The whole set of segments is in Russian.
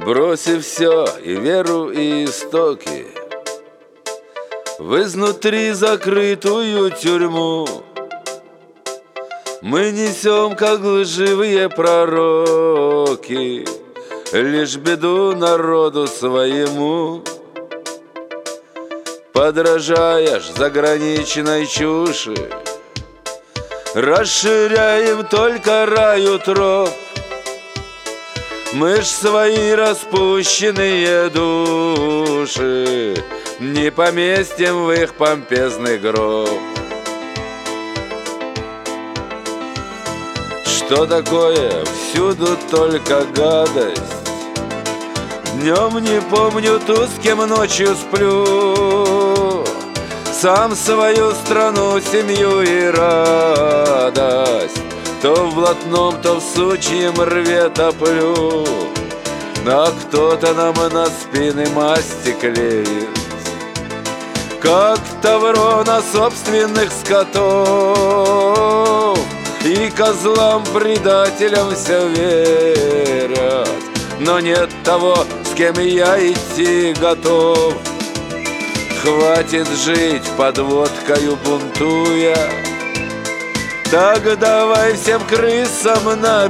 Бросив все и веру, и истоки, в изнутри закрытую тюрьму, мы несем, как лживые пророки, лишь беду народу своему. Подражаешь заграничной чуши, расширяем только раю троп. Мы ж свои распущенные души не поместим в их помпезный гроб. Что такое? Всюду только гадость. Днем не помню ту, с кем ночью сплю. Сам свою страну, семью и радость то в блатном, то в сучьем рве топлю. А кто-то нам на спины масти клеит, как тавро на собственных скотов. И козлам-предателям все верят, но нет того, с кем я идти готов. Хватит жить под водкою бунтуя, так давай всем крысам на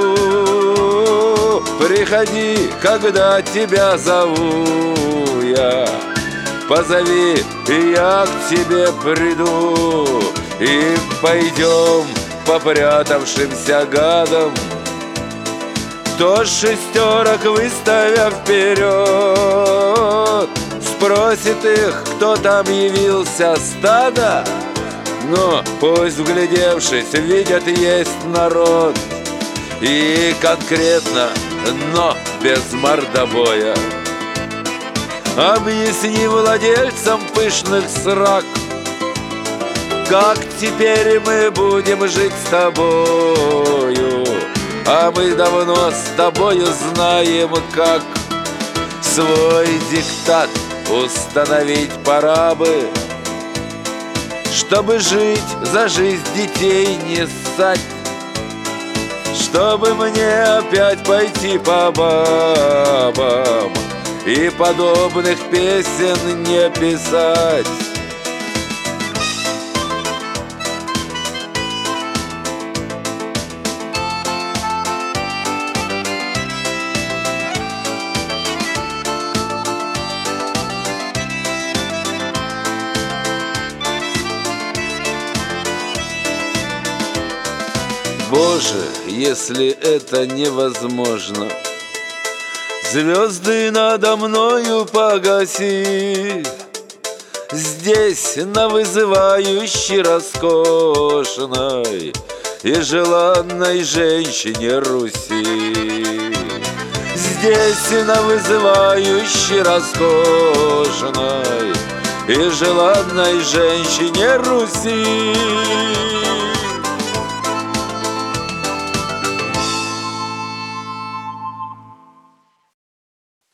беду. Приходи, когда тебя зову я, позови, и я к тебе приду. И пойдем попрятавшимся гадам, кто шестерок выставя вперед, спросит их, кто там явился, стадо. Но пусть, вглядевшись, видят, есть народ. И конкретно, но без мордобоя. Объясни владельцам пышных срак, как теперь мы будем жить с тобою. А мы давно с тобою знаем, как свой диктат установить пора бы, чтобы жить, за жизнь детей не ссать, чтобы мне опять пойти по бабам и подобных песен не писать. Боже, если это невозможно, звезды надо мною погаси. Здесь на вызывающей роскошной и желанной женщине Руси. Здесь на вызывающей роскошной и желанной женщине Руси.